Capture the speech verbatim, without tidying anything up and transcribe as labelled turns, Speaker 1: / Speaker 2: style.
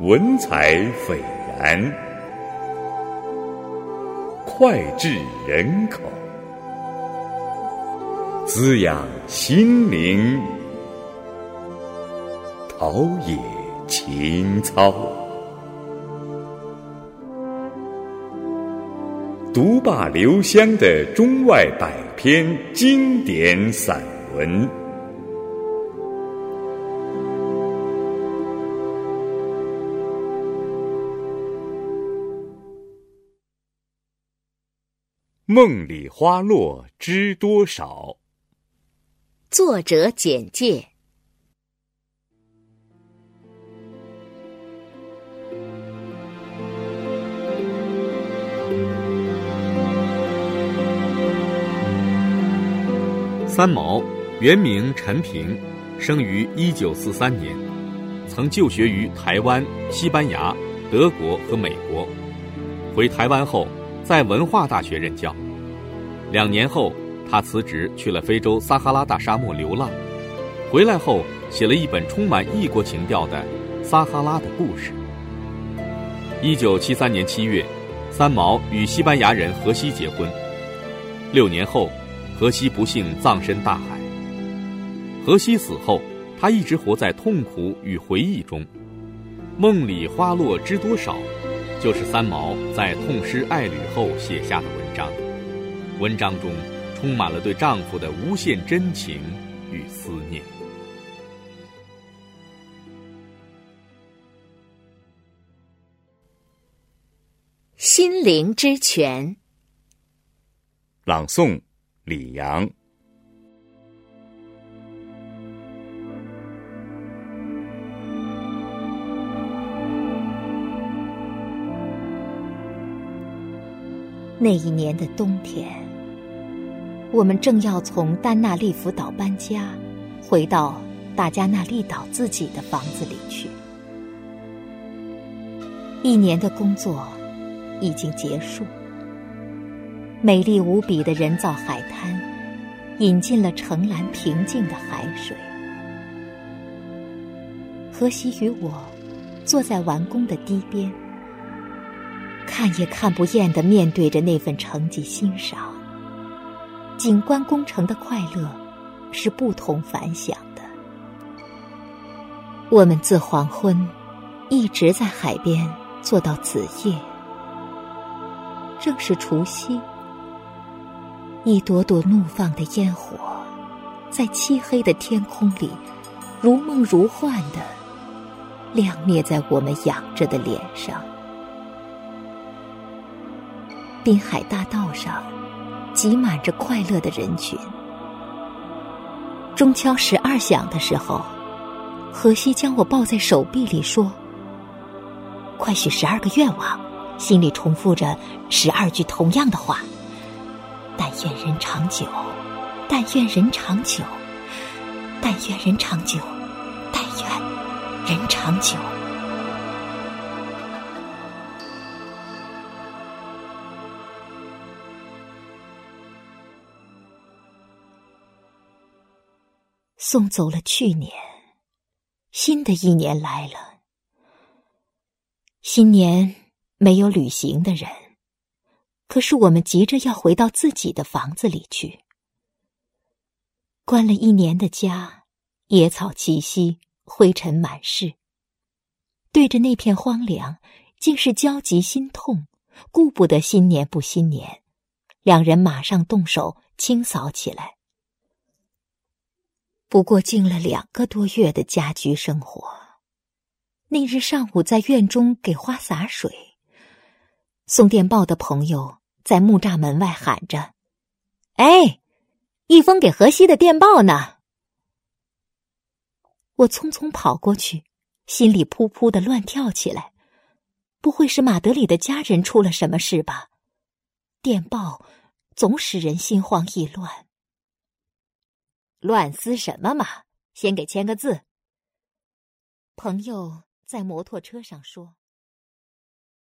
Speaker 1: 文采斐然，脍炙人口，滋养心灵，陶冶情操。独霸留香的中外百篇经典散文，梦里花落知多少。
Speaker 2: 作者简介。
Speaker 3: 三毛，原名陈平，生于一九四三年，曾就学于台湾、西班牙、德国和美国。回台湾后，在文化大学任教。两年后，他辞职去了非洲撒哈拉大沙漠流浪。回来后，写了一本充满异国情调的《撒哈拉的故事》。一九七三年七月，三毛与西班牙人荷西结婚。六年后，荷西不幸葬身大海。荷西死后，他一直活在痛苦与回忆中。梦里花落知多少，就是三毛在痛失爱侣后写下的文章。文章中充满了对丈夫的无限真情与思念。
Speaker 2: 心灵之泉，
Speaker 1: 朗诵李阳。
Speaker 4: 那一年的冬天，我们正要从丹纳利福岛搬家，回到大加那利岛自己的房子里去。一年的工作已经结束，美丽无比的人造海滩引进了澄蓝平静的海水。荷西与我坐在完工的堤边，看也看不厌地面对着那份成绩欣赏。景观工程的快乐是不同凡响的。我们自黄昏一直在海边坐到子夜，正是除夕，一朵朵怒放的烟火在漆黑的天空里如梦如幻地亮灭在我们仰着的脸上。滨海大道上挤满着快乐的人群。钟敲十二响的时候，荷西将我抱在手臂里说：“快许十二个愿望，心里重复着十二句同样的话。但愿人长久，但愿人长久，但愿人长久，但愿人长久。”送走了去年，新的一年来了。新年没有旅行的人，可是我们急着要回到自己的房子里去。关了一年的家，野草栖息，灰尘满室。对着那片荒凉，竟是焦急心痛，顾不得新年不新年，两人马上动手清扫起来。不过经了两个多月的家居生活，那日上午在院中给花洒水，送电报的朋友在木栅门外喊着：“哎，一封给荷西的电报呢！”我匆匆跑过去，心里扑扑地乱跳起来。不会是马德里的家人出了什么事吧？电报总使人心慌意乱。乱撕什么嘛，先给签个字。朋友在摩托车上说。